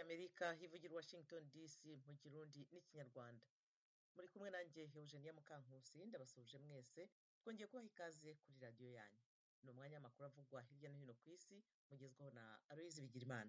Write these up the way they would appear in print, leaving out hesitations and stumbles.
y'Amerika hivugira Washington DC mu Kirundi n'Ikinyarwanda. Muri kumwe nanjye Eugenia Mukankusi ndabasuhuje mwese, twongeye kubaha ikaze kuri radiyo yanyu. Ni umwanya w'amakuru avugwa hirya no hino ku isi, mugezwaho na Aloyizi Bigirimana.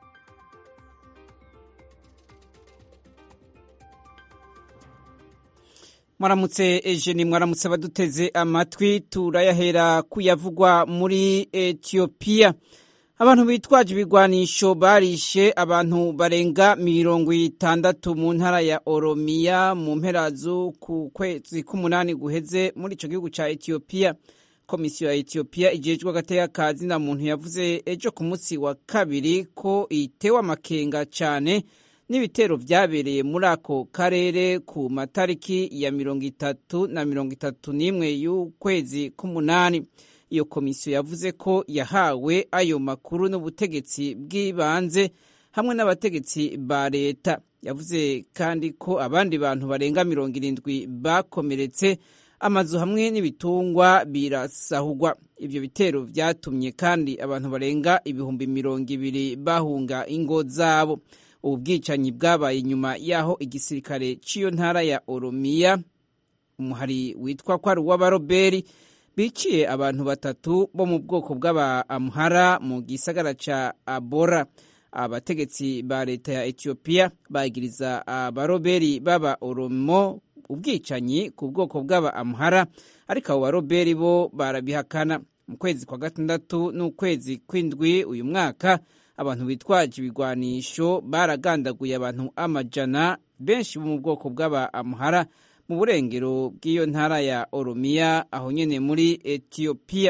Mwaramutse Eugenie, mwaramutse baduteze amatwi. Turayahera kuyavugwa muri Ethiopia. Abantu bitwaje ibigwanisho barishe abantu barenga 60 mu ntara ya Oromia mu mpera ku kwezi k'umunani guheze muri ico gihugu ca Ethiopia. Komisiyo ya Ethiopia ijejwe agateka ka zina muntu yavuze ejo ku munsi wa kabiri ko itewe amakenga cane n'ibitero vyabereye muri ako karere ku matariki ya 30 na 31 y'ukwezi k'umunani. Iyo komisiyo yavuze ko yahawe ayo makuru n'ubutegetsi bw'ibanze hamwe n'abategetsi ba leta. Yavuze kandi ko abandi bantu barenga 70 bakomeretse, amazu hamwe n'ibitungwa birasahurwa. Ivyo bitero vyatumye kandi abantu barenga 200,000 bahunga ingo zabo. Ubu bwicanyi bwabaye nyuma yaho igisirikare c'iyo ntara ya Oromia, umuhari witwa ko ari uw'abaroberi, biciye abantu 3 bo mu bwoko bw'aba Amhara mu gisagara ca Abora. Abategetsi ba leta ya Ethiopia bagiriza abaroberi baba Oromo ubwicanyi ku bwoko bw'aba Amhara, ariko abo baroberi bo barabihakana. Mu kwezi kwa gatandatu n'ukwezi kw'indwi uyu mwaka, abantu bitwaje ibigwanisho baragandaguye abantu amajana, benshi bo mu bwoko bw'aba Amhara mu burengero bw'iyo ntara ya Oromia aho nyene muri Ethiopia.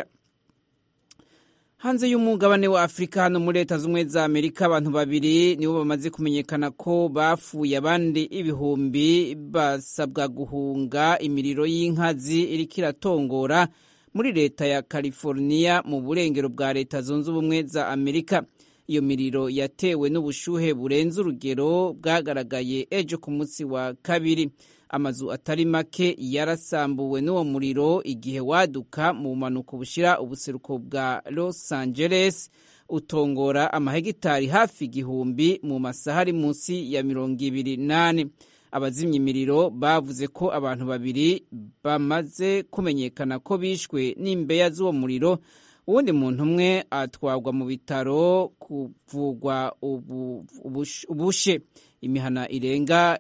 Hanze y'umugabane wa Afrika, hano muri Leta z'Ubumwe za Amerika, abantu 2 nibo bamaze kumenyekana ko bapfuye, abandi ibihumbi basabwa guhunga imiriro y'inkazi iriko iratongora muri leta ya California mu burengero bwa Leta Zunze Ubumwe za Amerika. Iyo miriro yatewe n'ubushuhe burenze urugero bwagaragaye ejo ku munsi wa kabiri. Amazu atari make yarasambuwe n'uwo muriro igihe waduka mu bumanuko bushira ubuseruko bwa Los Angeles, utongora amahegitari hafi 1,000 mu masaha ari munsi ya 28. Abazimya imiriro bavuze ko abantu 2 bamaze kumenyekana ko bishwe n'imbeya z'uwo muriro. Uwundi muntu umwe atwagwa mu bitaro kuvugwa ubushe. Imihana irenga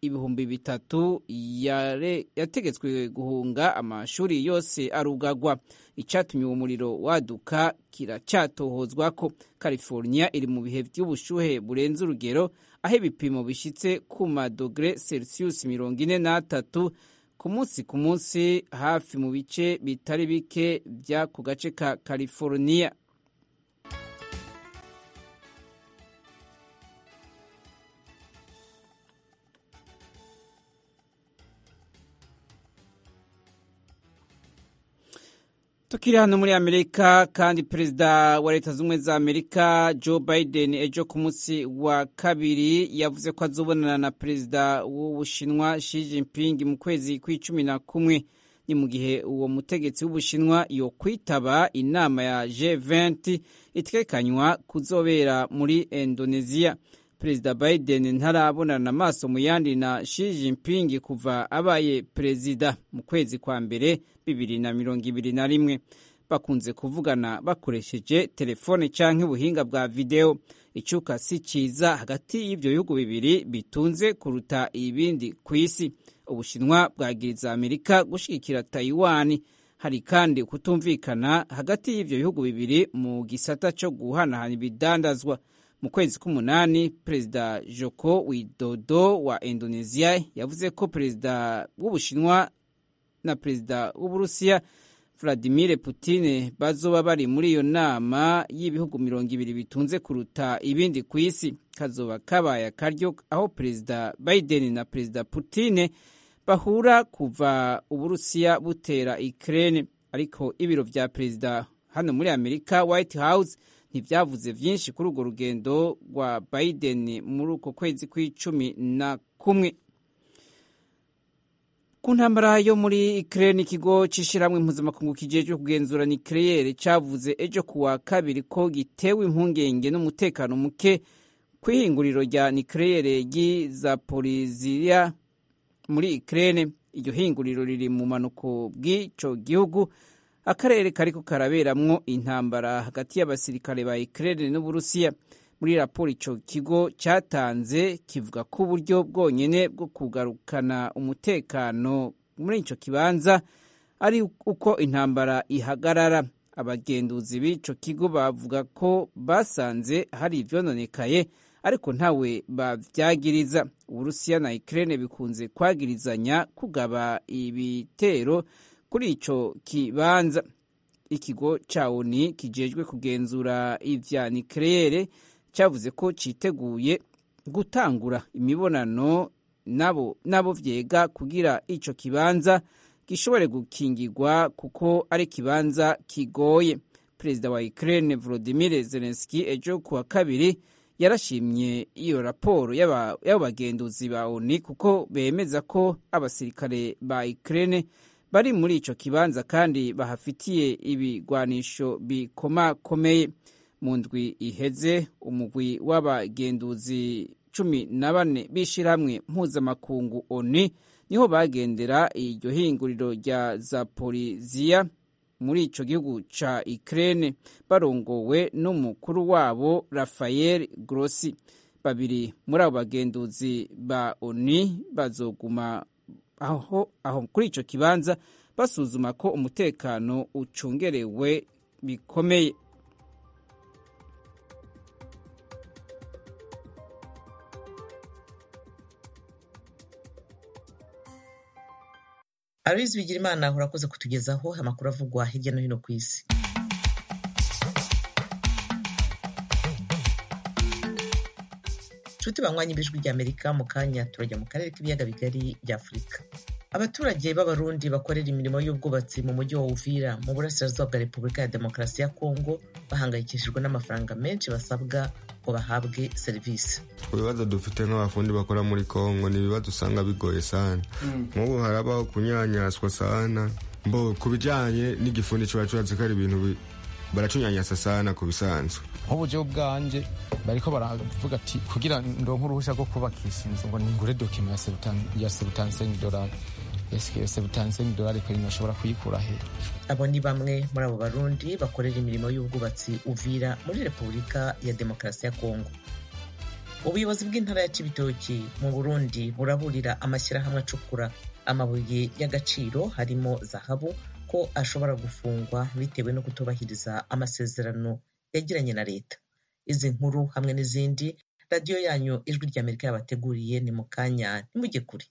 3,000 yategetswe guhunga, amashuri yose arugagwa. Icatumye uwo muriro waduka kiracatohozwa ko. California iri mu bihe by'ubushuhe burenze urugero, aho ibipimo bishitse ku madogre Celsius 43 ku munsi hafi mu bice bitari bike bya ku gace ka California. Tukiri hano muri Amerika kandi, perezida wa Leta z'Ubumwe za Amerika Joe Biden ejo ku munsi wa kabiri yavuze ko azobonana na perezida w'Ubushinwa Xi Jinping mu kwezi kw'icumi. Ni mu gihe uwo mutegetsi w'Ubushinwa yo kwitaba inama ya G20 itekanywa kuzobera muri Indonesia. Perezida Biden ntarabonana amaso mu yandi na Xi Jinping kuva abaye perezida mu kwezi kwa mbere 2021. Bakunze kuvugana bakoresheje telefone canke ubuhinga bwa video. Icuka si ciza hagati y'ivyo bihugu bibiri bitunze kuruta ibindi kw'isi. Ubushinwa bwagiriza Amerika gushigikira Taiwan. Hari kandi kutumvikana hagati y'ivyo bihugu bibiri mu gisata co guhanahana ibidandazwa. Mu kwezi k'umunani, perezida Joko Widodo wa Indonesia yavuze ko perezida w'Ubushinwa na perezida w'Uburusiya Vladimir Putin bazoba bari muri iyo nama y'ibihugu 200 bitunze kuruta ibindi kw'isi. Kazoba kabaye akaryo aho perezida Biden na perezida Putin bahura kuva Uburusiya butera Ukraine. Ariko ibiro vya perezida hano muri Amerika, White House, ntivyavuze vyinshi kuri urwo rugendo rwa Biden muri uko kwezi kw'icumi. Ku ntambara yo muri Ukraine, ikigo c'ishirahamwe mpuzamakungu kijejwe kugenzura nucleaire cavuze ejo kuwa kabiri ko gitewe impungenge n'umutekano muke kw'ihinguriro rya nucleaire ry'Zaporizhzhia muri Ukraine. Iryo hinguriro riri mu manuko bw'ico gihugu, akarere kariko karaberamwo intambara hagati y'abasirikare ba Ukraine n'Uburusiya. Muri raporo ico kigo cyatanze kivuga ko uburyo bwonyene bwo kugarukana umutekano muri ico kibanza ari uko intambara ihagarara. Abagenduzi b'ico kigo bavuga ko basanze hari ivyononekaye ariko ntawe bavyagiriza. Uburusiya na Ukraine bikunze kwagirizanya kugaba ibitero kuri ico kibanza. Ikigo ca ONU kijejwe kugenzura ivya nucleaire cyavuze ko citeguye gutangura imibonano nabo vyega kugira ico kibanza gishobore gukingirwa kuko ari kibanza kigoye. Perezida wa Ukraine Volodymyr Zelensky ejo kuwa kabiri yarashimye iyo raporo y'abagenduzi ba ONU kuko bemeza ko abasirikare ba Ukraine bari muri ico kibanza kandi bahafitiye ibigwanisho bikomakomeye. Mu ndwi iheze umugwi w'abagenduzi 14 b'ishirahamwe mpuzamakungu ONU niho bagendera iryo hinguriro rya Zaporizhzhia muri ico gihugu ca Ukraine barongowe n'umukuru wabo Rafael Grossi. Babiri muri abo bagenduzi ba ONU bazoguma aho kuri ico kibanza basuzuma ko umutekano ucungerewe bikomeye. Aloys Bigirimana urakoze kutugezaho amakuru avugwa hirya no hino ku isi. Nshuti banywanyi b'Ijwi ry'Amerika, mu kanya turajya mu karere k'ibiyaga bigari bya Afurika. Abaturage b'Abarundi bakorera imirimo y'ubwubatsi mu mujyi wa Uvira mu burasirazuba bwa Repubulika ya Demokarasi ya Kongo bahangayikishijwe n'amafaranga menshi basabwa ngo bahabwe serivisi. Ibibazo dufite nk'abafundi bakora muri Kongo ni ibibazo usanga bigoye sana. Nk'ubu harabaho kunyanyaswa sana. Ku bijyanye n'igifundi cyubatse kari ibintu baracunyanyasa sana ku bisanzwe. Nk'uburyo bwanje bariko baravuga ati kugira ndonke uruhusha rwo kubakisha inzu ngo ningure document ya $75. Ese $75 ko inoshobora kuyikura he? Abo ni bamwe muri abo Barundi bakorera imirimo y'ubwubatsi Uvira muri Repubulika ya Demokarasi ya Kongo. Ubuyobozi bw'intara ya Cibitoki mu Burundi buraburira amashyirahamwe acukura amabuye y'agaciro harimo zahabu ko ashobora gufungwa bitewe no kutubahiriza amasezerano yagiranye na leta. Izi nkuru hamwe n'izindi radio yanyu Ijwi ry'Amerika yabateguriye ni mu kanya nimujye kure.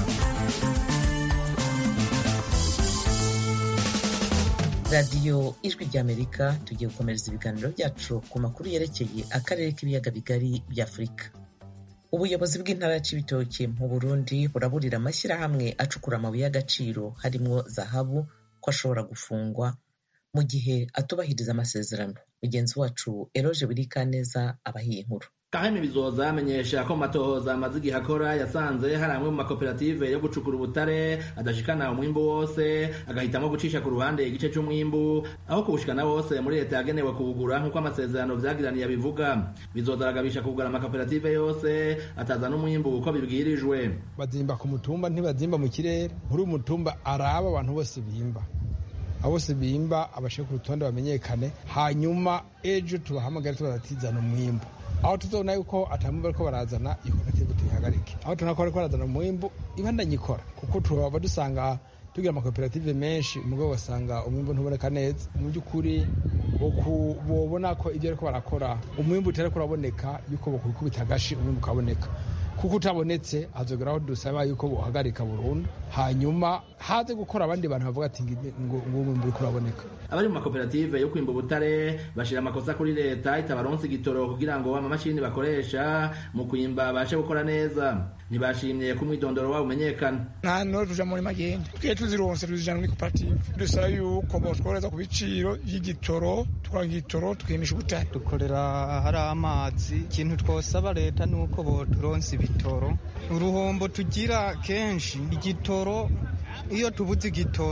Radio Ijwi ry'Amerika tugiye gukomereza ibiganiro byacu ku makuru yerekeye akarere k'ibiyaga bigari bya Afurika. Ubuyobozi bw'intara ya Cibitoki mu Burundi buraburira amashyirahamwe acukura amabuye y'agaciro harimo zahabu ko ashobora gufungwa mu gihe atubahiriza amasezerano. Mugenzi wacu Eroge Birikaneza abahiye inkuru. Kaheme Bizoza yamenyesha ko matohoza amaze igihe akora yasanze hari amwe mu makoperative yo gucukura ubutare adashikana umwimbu wose, agahitamo gucisha ku ruhande igice cy'umwimbu aho kubushikana wose muri leta yagenewe kuwugura nk'uko amasezerano vyagiraniye bivuga. Bizoza aragabisha kugura amakoperative yose ataza n'umwimbu uko bibwirijwe. Bazimba ku mutumba ntibazimba mu kirere, muri umutumba araba abantu bose bimba. Abose bimba abashe ku rutonde bamenyekane, hanyuma ejo tubahamagara tubatizana umwimbu. Aho tuzona yuko atamumva ko barazana ikoperative tuyihagarike. Aho tunakora ko barazana umwimbu ibandanye ikora kuko turaba dusanga tugira amakoperative menshi mugabo basanga umwimbu ntuboneka neza. Mu by'ukuri bobona ko ibyo ariko barakora umwimbu utari kuraboneka yuko bakubita agashi umwimbu ukaboneka. Kuko utabonetse azogeraho dusaba yuko bohagarika burundu, hanyuma haze gukora abandi bantu bavuga ati ngo umwimbu kuraboneka. Abari mu makoperative yo kwimba ubutare bashira amakosa kuri leta itabaronse igitoro kugira ngo amamashini bakoresha mu kwimba bashe gukora neza. Ntibashimye ko umwidondoro wabo umenyekana. Nta no tuja muri magende twe tuzironse tuzijana muri koperative dusaba yuko botworeza ku biciro y'igitoro twagitoro twimisha ubutare. Dukorera hari amazi, ikintu twosaba leta nuko boturonse ibitoro. Uruhombo tugira kenshi igitoro, iyo tubuze igitoro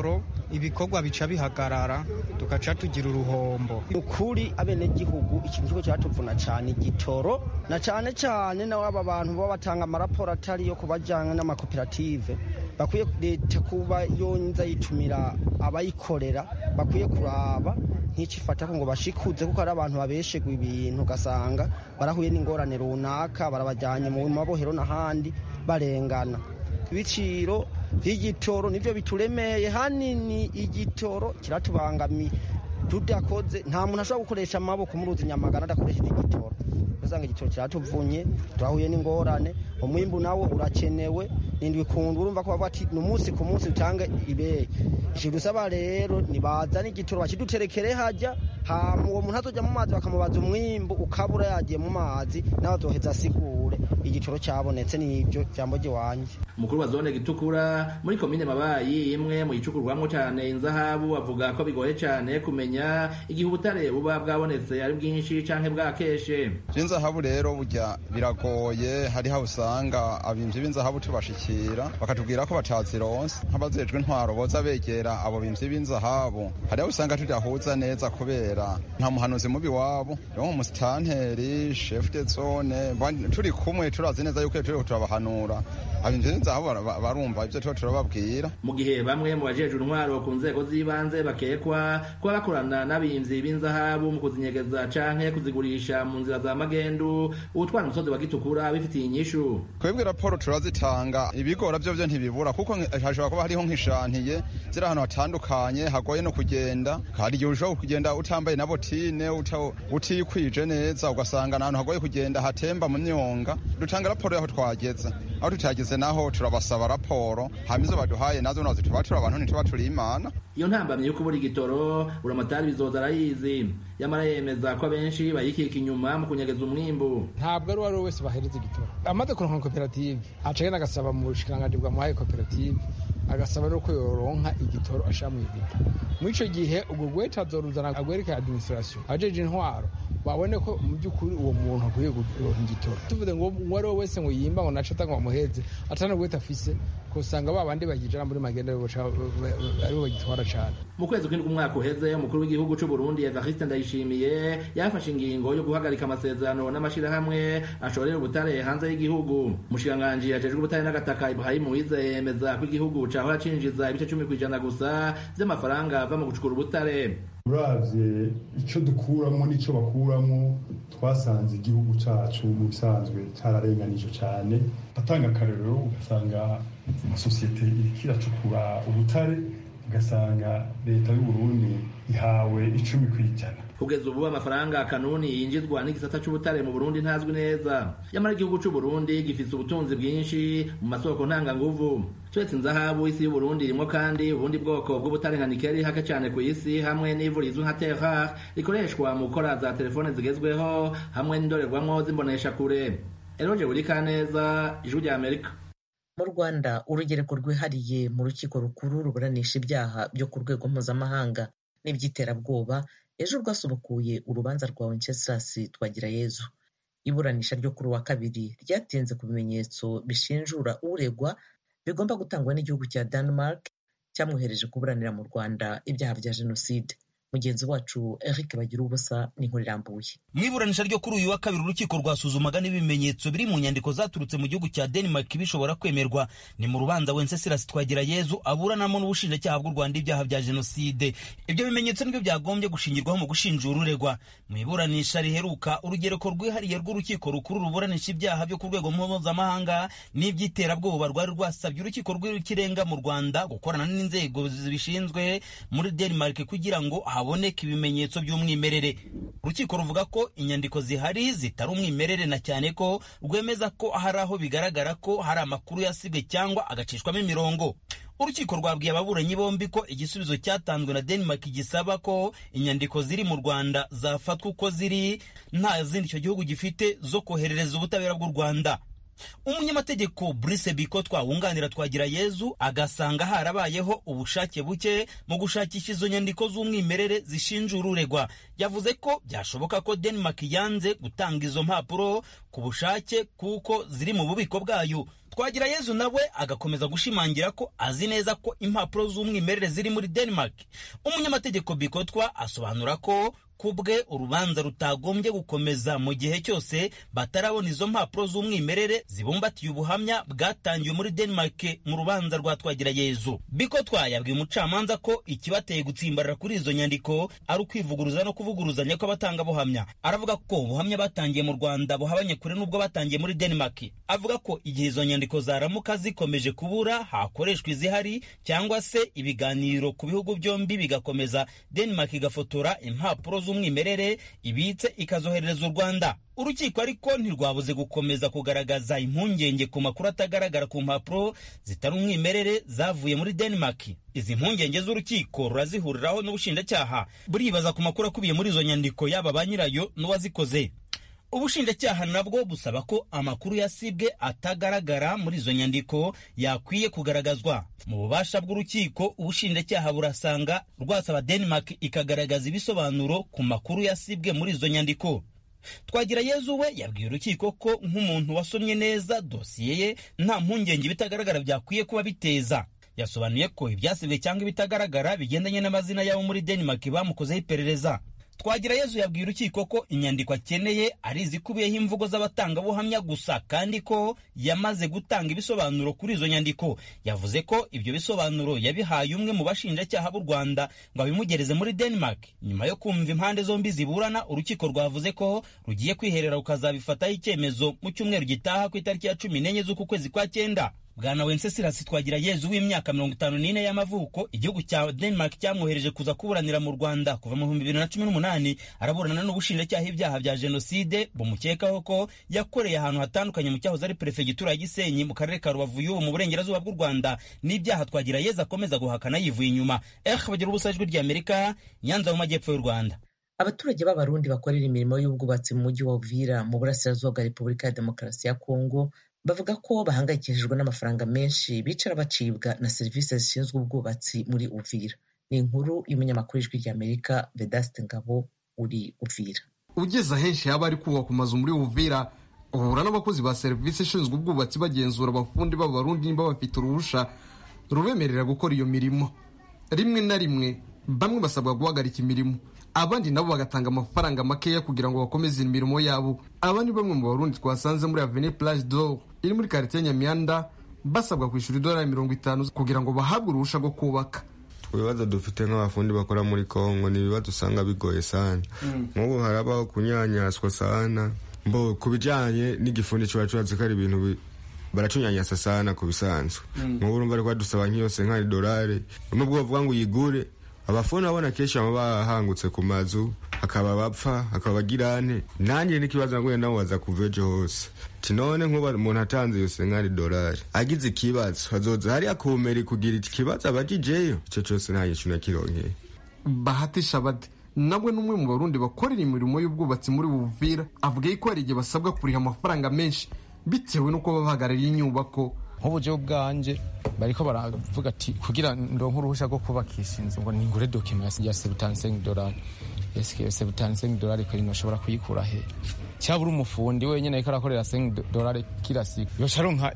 ibikorwa bica bihagarara tugaca tugira uruhombo. Ukuri abenegihugu ikintu cyo cyatuvuna cyane igitoro na cyane nawe aba bantu baba batanga amaraporo atari yo kubajyana n'amakoperative bakwiye leta kuba yonza yitumira abayikorera bakwiye kuraba nk'icifata ngo bashikuze kuko ari abantu babeshegwa ibintu ugasanga barahuye n'ingorane runaka barabajyanye mu mabohero n'ahandi barengana. Ibiciro by'igitoro nibyo bituremeye hanini, igitoro kiratubangamiye tudakoze nta muntu ashobora gukoresha amaboko muri uzi Nyamagana adakoresheje igitoro. Usanga igitoro kiratuvunye turahuye n'ingorane, umwimbu nawo urakenewe nindwi kundu urumva ko bavuga ati n'umunsi ku munsi utange ibeye. Ikintu dusaba rero nibazana igitoro bakiduterekere hajya uwo muntu azoja mu mazi bakamubaza umwimbu ukabura yagiye mu mazi nawe azoheza asigure igitoro cyabonetse. N'ibyo jambo ry'iwanje. Umukuru wa zone Gitukura muri komine Mabayi imwe mu icukurwamo cyane inzahabu avuga ko bigoye cyane kumenya igihe ubutare buba bwabonetse ari bwinshi canke bwakeshe. Inzahabu rero burya biragoye, hari ha usanga abimvyi b'inzahabu tubashikira bakatubwira ko batazironse, nk'abazejwe intwaro boza begera abo bimvyi b'inzahabu. Hari ha usanga tudahuza neza kubera nta muhanuzi mubi wabo, rero umusitanteri chef de zone turi kumwe turazi neza yuko turi turabahanura abimvyi b'inzahabu barumva ivyo turababwira. Mu gihe bamwe mu bajejwe intwaro ku nzego z'ibanze bakekwa kuba bakorana n'abimvyi b'inzahabu mu kuzinyegeza canke kuzigurisha mu nzira za magendu, utwara umusozi wa Gitukura bifitiye inyishu. Kwebwe raporo turazitanga, ibigora byo ntibibura kuko hashobora kuba hariho nk'ishantiye ziri ahantu hatandukanye hagoye no kugenda, hari igihe ushobora kugenda utambaye na botine utikwije neza ugasanga ahantu hagoye kugenda hatemba mu myonga. Dutanga raporo yaho twageze, aho tutageze naho turabasaba raporo hamizo baduhaye nazo nazo tubatura abantu ntituba turi Imana. Iyo ntambamye yuko buri gitoro uramatari bizoza arayizi, yamara yemeza ko abenshi bayikika inyuma mu kunyegeza umwimbu. Ntabwo ari wese bahereza igitoro. Amaze kuronka koperative acagenda agasaba mu bushikiranganji bwamuhaye koperative agasaba rero ko yoronka igitoro ashira mu ibita. Muri ico gihe ubwo gweta azoruzana agwereka administration ajeje intwaro babone ko mu by'ukuri uwo muntu akwiye kuronka igitoro. Tuvuze ngo uwari wese ngo yimba ngo naco atanga bamuheze atana gweta afise ko usanga babandi bagijana muri magenda ari bagitwara cyane. Mu kwezi kw'indwi umwaka uheze umukuru w'igihugu cy'u Burundi Evariste Ndayishimiye yafashe ingingo yo guhagarika amasezerano n'amashirahamwe ashorera ubutare hanze y'igihugu. Umushikiranganji ajejwe ubutare n'agataka Ibrahim Uwizeye yemeza ko igihugu cahora cinjiza ibice 10% gusa by'amafaranga ava mu gucukura ubutare. Uravye ico dukuramo n'ico bakuramo twasanze igihugu cacu mu bisanzwe cararenganije cyane. Atanga akarero ugasanga amasosiyete irikiracukura ubutare ugasanga leta y'u Burundi ihawe 10%. Kugeza ubu amafaranga kanuni yinjizwa n'igisata cy'ubutare mu Burundi ntazwi neza. Yamara igihugu cy'u Burundi gifise ubutunzi bwinshi mu masoko ntanganguvu. Twetse inzahabu isi y'u Burundi irimo kandi ubundi bwoko bw'ubutare nka nikeli hake cyane ku isi hamwe n'ivu rizwi nka terre rare rikoreshwa mu gukora za telefone zigezweho hamwe n'indorerwamo zimbonesha kure. Eroje Burikaneza, Ijwi rya Amerika. Mu Rwanda urugereko rwihariye mu rukiko rukuru ruburanisha ibyaha byo ku rwego mpuzamahanga n'iby'iterabwoba ejo rwasubukuye urubanza rwa Wenceslas Twagirayezu. Iburanisha ryo kuri wa kabiri ryatinze ku bimenyetso bishinjura uregwa bigomba gutangwa n'igihugu cya Denmark cyamwohereje kuburanira mu Rwanda ibyaha bya jenoside. Mugenzi wacu Eric Bagirubusa n'inkuru irambuye. Mu iburanisha ryo kuri uyu wa kabiri urukiko rwasuzumaga n'ibimenyetso biri mu nyandiko zaturutse mu gihugu cya Denmark bishobora kwemerwa. Ni mu rubanza Wenceslas Twagirayezu aburanamo n'ubushinjacyaha bw'u Rwanda ibyaha bya jenoside. Ibyo bimenyetso nibyo byagombye gushingirwaho mu gushinjura uregwa. Mu iburanisha riheruka urugereko rwihariye rw'urukiko rukuru ruburanisha ibyaha byo ku rwego mpuzamahanga n'iby'iterabwoba rwari rwasabye urukiko rw'ikirenga mu Rwanda gukorana n'inzego zibishinzwe muri Denmark kugira ngo haboneka ibimenyetso by'umwimerere. Urukiko ruvuga ko inyandiko zihari zitari umwimerere na cyane ko rwemeza ko hari aho bigaragara ko hari amakuru yasibwe cyangwa agacishwamo imirongo. Urukiko rwabwiye ababuranyi bombi ko igisubizo cyatanzwe na Denmark gisaba ko inyandiko ziri mu Rwanda zafatwa uko ziri nta zindi icyo gihugu gifite zo koherereza ubutabera bw'u Rwanda. Umunyamategeko Brice Bikotwa wunganira Twagirayezu agasanga harabayeho ubushake buke mu gushakisha izo nyandiko z'umwimerere zishinjura uregwa. Yavuze ko byashoboka ko Denmark yanze gutanga izo mpapuro ku bushake kuko ziri mu bubiko bwayo. Twagirayezu nawe agakomeza gushimangira ko azi neza ko impapuro z'umwimerere ziri muri Denmark. Umunyamategeko Bikotwa asobanura ko kubwe urubanza rutagombye gukomeza mu gihe cyose batarabona izo mpapuro z'umwimerere zibumbatiye ubuhamya bwatangiwe muri Denmark mu rubanza rwa Twagirayezu. Bikotwa yabwiye umucamanza ko ikibateye gutsimbarara kuri izo nyandiko ari ukwivuguruza no kuvuguruzanya kw'abatanga buhamya. Aravuga ko ubuhamya batangiye mu Rwanda buhabanye kure n'ubwo batangiye muri Denmark. Avuga ko igihe izo nyandiko zaramuka zikomeje kubura hakoreshwa izihari cyangwa se ibiganiro ku bihugu byombi bigakomeza, Denmark igafotora impapuro z'umwimerere ibitse ikazoherereza u Rwanda. Urukiko ariko ntirwabuze gukomeza kugaragaza impungenge ku makuru atagaragara ku mpapuro zitari umwimerere zavuye muri Denmark. Izi mpungenge z'urukiko rurazihuriraho n'ubushinjacyaha buribaza ku makuru akubiye muri izo nyandiko yaba ba nyirayo n'uwazikoze. Ubushinjacyaha nabwo busaba ko amakuru yasibwe atagaragara muri izo nyandiko yakwiye kugaragazwa. Mu bubasha bw'urukiko, ubushinjacyaha burasanga rwasaba Denmark ikagaragaza ibisobanuro ku makuru yasibwe muri izo nyandiko. Twagirayezu we yabwiye urukiko ko nk'umuntu wasomye neza dosiye ye nta mpungenge bitagaragara byakwiye kuba biteza. Yasobanuye ko ibyasibwe cyangwa ibitagaragara bigendanye n'amazina yabo muri Denmark bamukozeho iperereza. Twagirayezu yabwiye urukiko ko inyandiko akeneye ari izikubiyeho imvugo z'abatangabuhamya gusa kandi ko yamaze gutanga ibisobanuro kuri izo nyandiko. Yavuze ko ibyo bisobanuro yabihaye umwe mu bashinjacyaha b'u Rwanda ngo abimugereze muri Denmark. Nyuma yo kumva impande zombi ziburana, urukiko rwavuze ko rugiye kwiherera rukazabifataho icyemezo mu cyumweru gitaha ku itariki ya 14 z'uku kwezi kwa 9. Bwana Wenceslas Twagirayezu w'imyaka 54 y'amavuko, igihugu cya Denmark cyamwohereje kuza kuburanira mu Rwanda kuva mu 2018, araburana n'ubushinjacyaha ibyaha bya jenoside bumukekaho ko yakoreye ahantu hatandukanye mu cyahoze ari perefegitura ya Gisenyi mu karere ka Rubavu y'ubu mu burengerazuba bw'u Rwanda, n'ibyaha Twagirayezu akomeza guhakana yivuye inyuma. Bagira ubusa ijwi rya Amerika, Nyanza mu majyepfo y'u Rwanda. Abaturage b'Abarundi bakorera imirimo y'ubwubatsi mu mujyi wa Uvira mu burasirazuba bwa Repubulika ya Demokarasi ya Kongo bavuga ko bahangayikishijwe n'amafaranga menshi bicara bacibwa na serivisi zishinzwe ubwubatsi muri Uvira. Ni inkuru y'umunyamakuru w'ijwi rya Amerika Vedaste Ngabo uri Uvira. Ugeze ahenshi haba ari kubaka amazu muri Uvira, uhura n'abakozi ba serivisi ishinzwe ubwubatsi bagenzura abafundi b'Abarundi niba bafite uruhusha rubemerera gukora iyo mirimo. Rimwe na rimwe bamwe basabwa guhagarika imirimo, abandi nabo bagatanga amafaranga makeya kugira ngo bakomeze imirimo yabo. Abandi bamwe mu Barundi twasanze muri Avenue Plage d'Or iri muri quartier Nyamyanda basabwa kwishura $50 kugira ngo bahabwe uruhusha rwo kubaka. Ibibazo dufite nk'abafundi bakora muri Kongo ni ibibazo usanga bigoye sana. Nk'ubu harabaho kunyanyaswa sana, mbo kubijanye n'igifundi cy'abacuruzi kari ibintu baracunyanyasa sana ku bisanzwe. Nk'ubu urumva ariko dusaba nk'iyo $50 nubwo bavuga ngo uyigure. Abafona abona kesha bahangutse ku mazu akaba bapfa akaba bagirane. Nanjye n'ikibazo ngo nawe waza kuveje hose. Tinone nkuba umuntu atanze yo $50 agize ikibazo azoza hari akomeri kugira ikibazo abagijeyo ico cyose nta yicyo nakironke. Bahati Shabad nabwe numwe mu Barundi bakorera imirimo y'ubwubatsi muri Uvira avuga ko ari igihe basabwa kuriha amafaranga menshi bitewe nuko babahagarariye inyubako. Nk'uburyo bwanje bariko baravuga ati kugira ndonke uruhusha rwo kubakisha inzu ngo ningure document ya $75. Eske $75 ko inoshobora kuyikura he? Cyabura umufundi wenyene ariko arakorera $5 kila siku yosharonka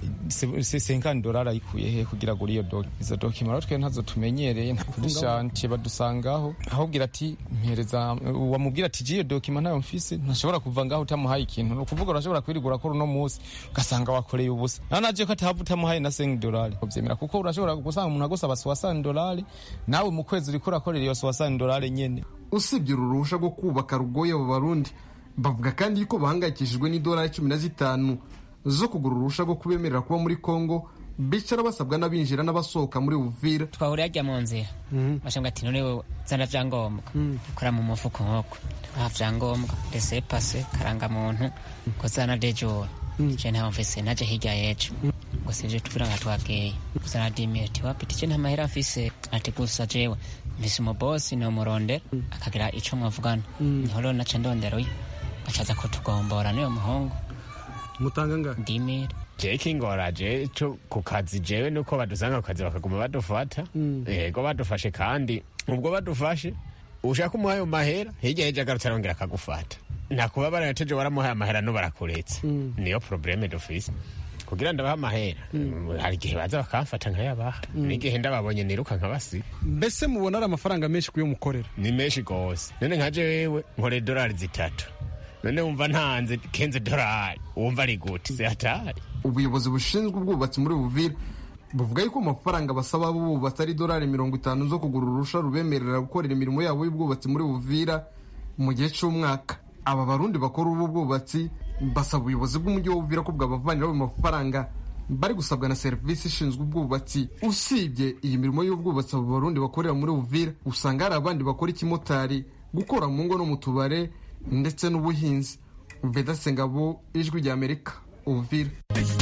$50 ayikuye he kugira ngo iyo izo document twe ntazo tumenyereye kuri shanti badusangaho ahubwira ati mpereza wamubwira ati jiyo document nayo mfise ntashobora kuva ngaho utamuhaye ikintu no kuvuga urashobora kwirigura ko no munsi ugasanga wakoreye ubusa naje ko atahavu utamuhaye na $5 kubyemera kuko urashobora gusanga umuntu agusaba $60 nawe mu kwezi uriko urakorera iyo $60 nyene. Usibye uruhusha rwo kubaka rugoye abo Barundi bavuga kandi ko bahangayikishijwe $15 zo kugura uruhusha rwo kubemerera kuba muri Kongo bicara basabwa n'abinjira n'abasohoka muri Uvira. Twahuriye ajya mu nzira bashanga ati none wewe zana vyangombwa ukora mu mufuko nkoko vyangombwa laissez passer karanga muntu ko zana dejo je nta mfise naje hirya yecu ngo sije tuvira ngatwageye zana dimeti wapiti je nta mahera mfise ati gusa jewe mfise mu boss no muronde akagira ico mwavugana niho naca ndondero acaza ko tugombora niyo muhongo mutanga nga dimiri Jeki ngoraje cyo ku kazi jewe nuko badusanga ku kazi bakaguma badufata yego badufashe kandi ubwo badufashe ushaka umuhaye mahera hirya hirya garutse arongera akagufata nakuba barateje waramuhaye amahera no barakuretse niyo probleme dufise kugira ndabaha amahera hari igihe baza bakamfata nkayabaha n'igihe ndababonye niruka nkabasiga. Mbese mubona ari amafaranga menshi kuyo mukorera? Ni menshi gose. None nkaje wewe nkore dolari 3 none wumva ntanze $15 wumva ari gute se hatari. Ubuyobozi bushinzwe ubwubatsi muri Uvira buvuga yuko amafaranga basaba abubatsi ari $50 zo kugura urusha rubemerera gukorera imirimo yabo y'ubwubatsi muri Uvira mu gihe cy'umwaka. Aba barundi bakora ubu bwubatsi basaba ubuyobozi bw'umujyi wa Uvira ko bwabavanira ayo mafaranga bari gusabwa na serivisi ishinzwe ubwubatsi. Usibye iyi mirimo y'ubwubatsi abo barundi bakorera muri Uvira, usanga hari abandi bakora ikimotari, gukora mu ngo no mu tubare ndetse n'ubuhinzi. Veda Sengabo, Ijwi rya Amerika, Uvira.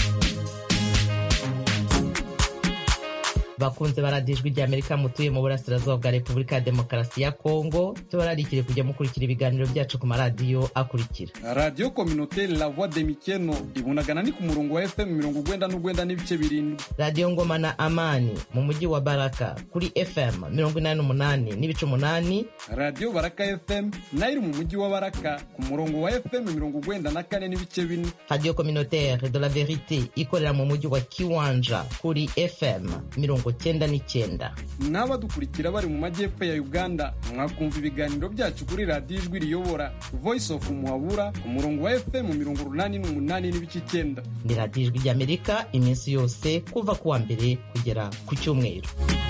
bakunze baradijwe rya Amerika mutuye mu burasirazuba bwa Repubulika ya Demokarasi ya Kongo, tubararikire kujya mukurikira ibiganiro byacu ku maradiyo akurikira: Radio Communautaire La Voix de Mikeno ibunagana ni ku murongo wa FM 99 n'ibice 7, Radio Ngoma na Amani mu mujyi wa Baraka kuri FM 88 n'ibice 8, Radio Baraka FM nayo mu mujyi wa Baraka ku murongo wa FM 94 n'ibice 4, Radio Communautaire de la Verite ikorera mu mujyi wa Kiwanja kuri FM 99. N'abadukurikira bari mu majyepfo ya Uganda mwakumva ibiganiro byacu kuri Radio Ijwi Riyobora Voice of Muhabura ku murongo wa FM 88 n'ibice 9. Ni Radio Ijwi rya Amerika iminsi yose kuva kuwa mbere kugera ku cyumweru.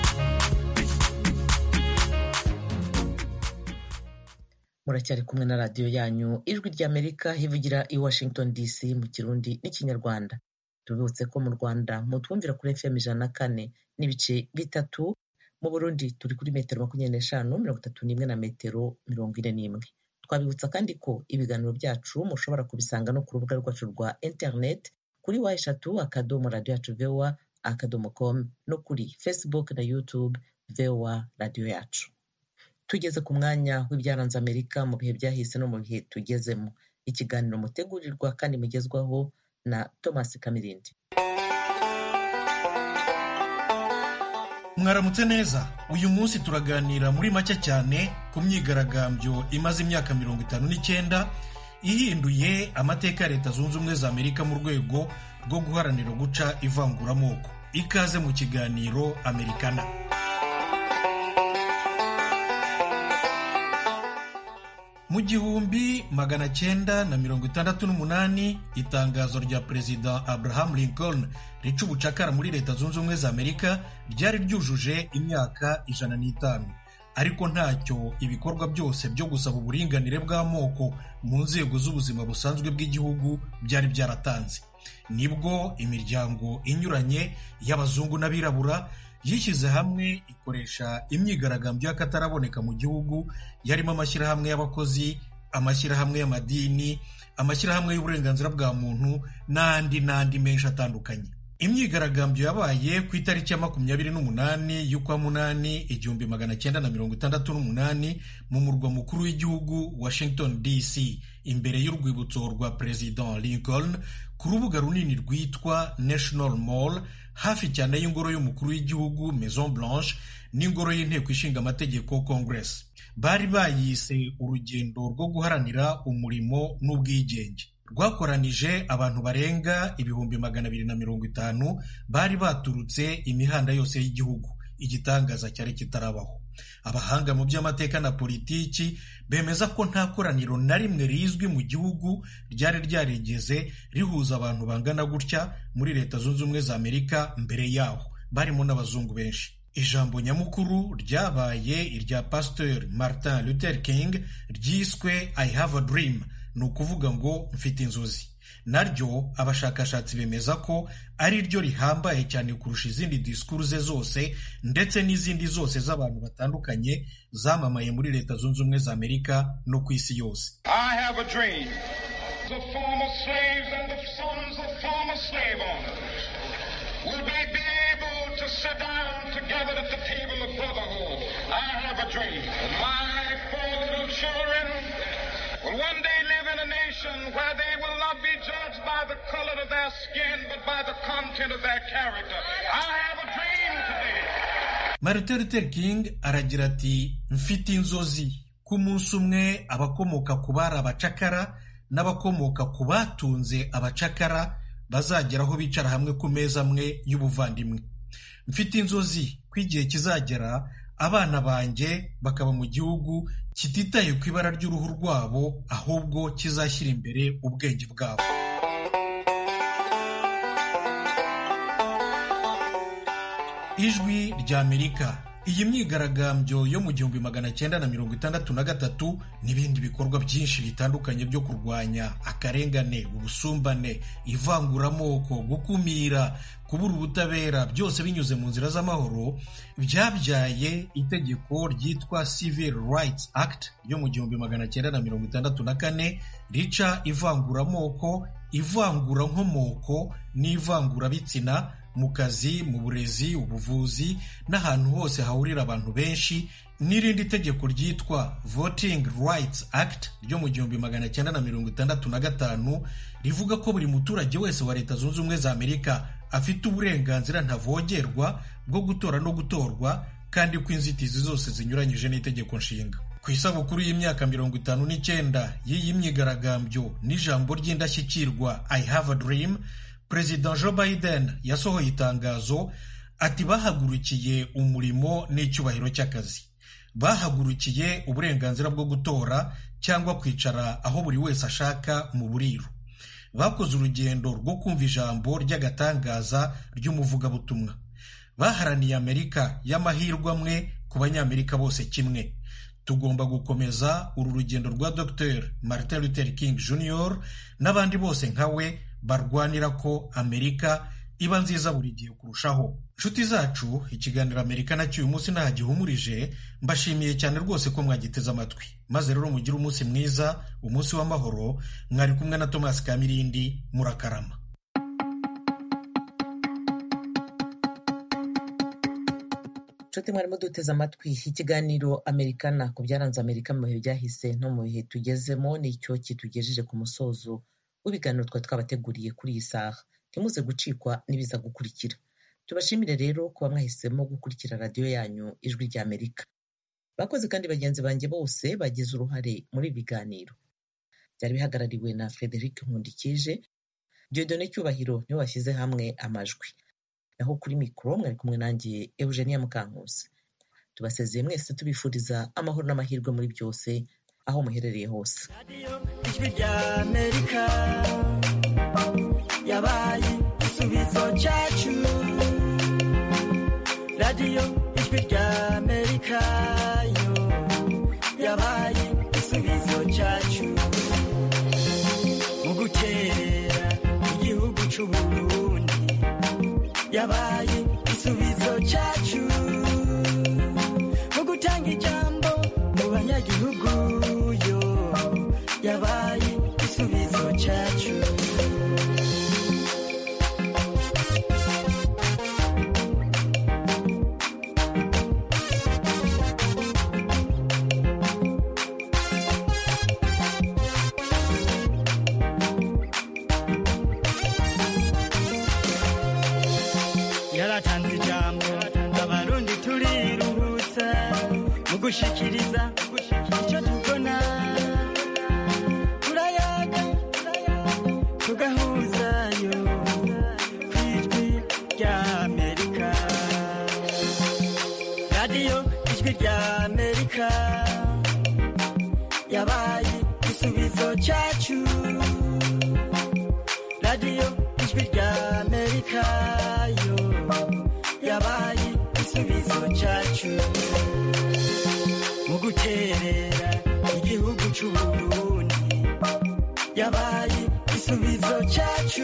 Muracyari kumwe na radio yanyu Ijwi rya Amerika hivugira i Washington DC mu Kirundi n'Ikinyarwanda. Tubibutse ko mu Rwanda mutwumvira kuri FM 104 n'ibice 3, mu Burundi turi kuri metero 25, 31 na metero 41. Twabibutsa kandi ko ibiganiro byacu mushobora kubisanga no ku rubuga rwacu rwa internet kuri wa3.radio.voa.com no kuri Facebook na YouTube VOA Radio Yacu. Tugeze ku mwanya w'ibyaranze Amerika mu bihe byahise no mu bihe tugezemo. Ikiganiro mutegurirwa kandi mugezwaho na Thomas Kamirindi. Mwaramutse neza. Uyu munsi turaganira muri make cyane ku myigaragambyo imaze imyaka 59 ihinduye amateka ya Leta Zunze Ubumwe za Amerika mu rwego rwo guharanira guca ivanguramoko. Ikaze mu kiganiro Amerikana. Mu 1968 itangazo rya Perezida Abraham Lincoln rica ubucakara muri Leta Zunze Ubumwe za Amerika ryari ryujuje imyaka 105, ariko ntacyo ibikorwa byose byo gusaba uburinganire bw'amoko mu nzego z'ubuzima busanzwe bw'igihugu byari byaratanze. Nibwo imiryango inyuranye y'abazungu n'abirabura yishyize hamwe ikoresha imyigaragambyo y'akataraboneka mu gihugu, yarimo amashyirahamwe y'abakozi, amashyirahamwe y'amadini, amashyirahamwe y'uburenganzira bwa muntu n'andi menshi atandukanye. Imyigaragambyo yabaye ku itariki ya 28 y'ukwa munani 1968 mu murwa mukuru w'igihugu Washington DC, imbere y'urwibutso rwa President Lincoln ku rubuga runini rwitwa National Mall, hafi cyane y'ingoro y'umukuru w'igihugu Maison Blanche n'ingoro y'inteko ishinga amategeko Congress. Bari bayise urugendo rwo guharanira umurimo n'ubwigenge. Rwakoranije abantu barenga 250,000 bari baturutse imihanda yose y'igihugu. Igitangaza cyari kitarabaho. Abahanga mu by'amateka na politiki bemeza ko nta koraniro na rimwe rizwi mu gihugu ryari ryarigeze rihuza abantu bangana gutya muri Leta Zunze Ubumwe za Amerika mbere yaho, barimo n'abazungu benshi. Ijambo nyamukuru ryabaye irya Pasteur Martin Luther King ryiswe I have a dream, ni ukuvuga ngo mfite inzozi. Naryo abashakashatsi bemeza ko ari ryo rihambaye cyane kurusha izindi disikuru ze zose ndetse n'izindi zose z'abantu batandukanye zamamaye muri Leta Zunze Ubumwe za Amerika no ku isi yose. I have a dream. The former slaves and the sons of former slave owners will be able to sit down together at the table of brotherhood. I have a dream. My 4 little children will one day live in a nation where they will not be judged by the color of their skin but by the content of their character. I have a dream today. Martin Luther King aragira ati, mfite inzozi ku munsi umwe abakomoka ku bari abacakara n'abakomoka ku batunze abacakara bazageraho bicara hamwe ku meza amwe y'ubuvandimwe. Mfite inzozi ko igihe kizagera abana banjye bakaba mu gihugu kititaye ku ibara ry'uruhu rwabo, ahubwo kizashyira imbere ubwenge bwabo. Ijwi ry'Amerika. Iyi myigaragambyo yo mu 1963 n'ibindi bikorwa byinshi bitandukanye byo kurwanya akarengane, ubusumbane, ivanguramoko, gukumira, kubura ubutabera, byose binyuze mu nzira z'amahoro, byabyaye itegeko ryitwa Civil Rights Act yo mu 1964 rica ivanguramoko, ivangurankomoko n'ivangurabitsina mu kazi, mu burezi, ubuvuzi n'ahantu hose hahurira abantu benshi, n'irindi tegeko ryitwa Voting Rights Act ryo mu 1965 rivuga ko buri muturage wese wa Leta Zunze Ubumwe za Amerika afite uburenganzira ntavogerwa bwo gutora no gutorwa, kandi ko inzitizi zose zinyuranyije n'itegeko nshinga. Ku isabukuru y'imyaka 59 y'iyi myigaragambyo n'ijambo ry'indashyikirwa I have a dream, Perezida Joe Biden yasohoye itangazo ati bahagurukiye umurimo n'icyubahiro cy'akazi, bahagurukiye uburenganzira bwo gutora cyangwa kwicara aho buri wese ashaka mu buriro, bakoze urugendo rwo kumva ijambo ry'agatangaza ry'umuvugabutumwa, baharaniye Amerika y'amahirwe amwe ku banyamerika bose kimwe. Tugomba gukomeza uru rugendo rwa Dr. Martin Luther King Jr. n'abandi bose nkawe barwanira ko Amerika iba nziza buri gihe kurushaho. Nshuti zacu, ikiganiro Amerika nacyo uyu munsi ntagihumurije. Mbashimiye cyane rwose ko mwagiteze amatwi, maze rero mugire umunsi mwiza, umunsi w'amahoro. Mwari kumwe na Thomas Kamirindi, murakarama. Nshuti mwarimo duteze amatwi ikiganiro Amerikana ku byaranze Amerika mu bihe byahise no mu bihe tugezemo, nicyo kitugejeje ku musozo w'ibiganiro twabateguriye kuri iyi saha. Ntimuze gucikwa n'ibiza gukurikira. Tubashimire rero kuba mwahisemo gukurikira radiyo yanyu Ijwi ry'Amerika. Bakoze kandi bagenzi banjye bose bagize uruhare muri ibi biganiro. Byari bihagarariwe na Frederic Nkundikije, Dieudonné Cyubahiro niwe washyize hamwe amajwi. Naho kuri mikoro mwari kumwe nanjye Eugenia Mukankusi. Tubasezeye mwese tubifuriza amahoro n'amahirwe muri byose aho muherereye hose. Ijwi ry'Amerika yabaye igisubizo cyacu. Radio Ijwi ry'Amerika yo yabaye igisubizo cyacu. Mu gukerera igihugu cy'u Burundi yabaye igisubizo cyacu. Mu gutanga ijambo mu banyagihugu yo yabaye igisubizo cyacu. Yaratanze ijambo abarundi turiruhutsa mu gushikiriza icyo tubona. Turayaga tugahuzayo ku Ijwi ry'Amerika. Radio Ijwi ry'Amerika yabaye igisubizo cyacu. Radio Ijwi ry'Amerika yo yabaye igisubizo cyacu. Mu guterera igihugu cy'u Burundi yabaye igisubizo cyacu.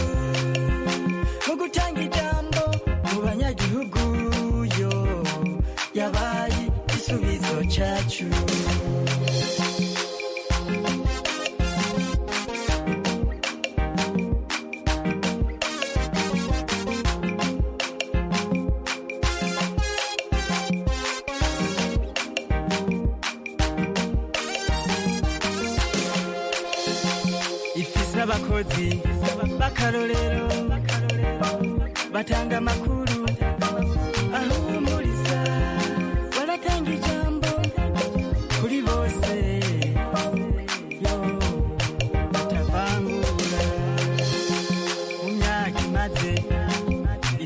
Mu gutanga ijambo mu banyagihugu yo yabaye igisubizo cyacu. Abakozi b'akarorero batanga amakuru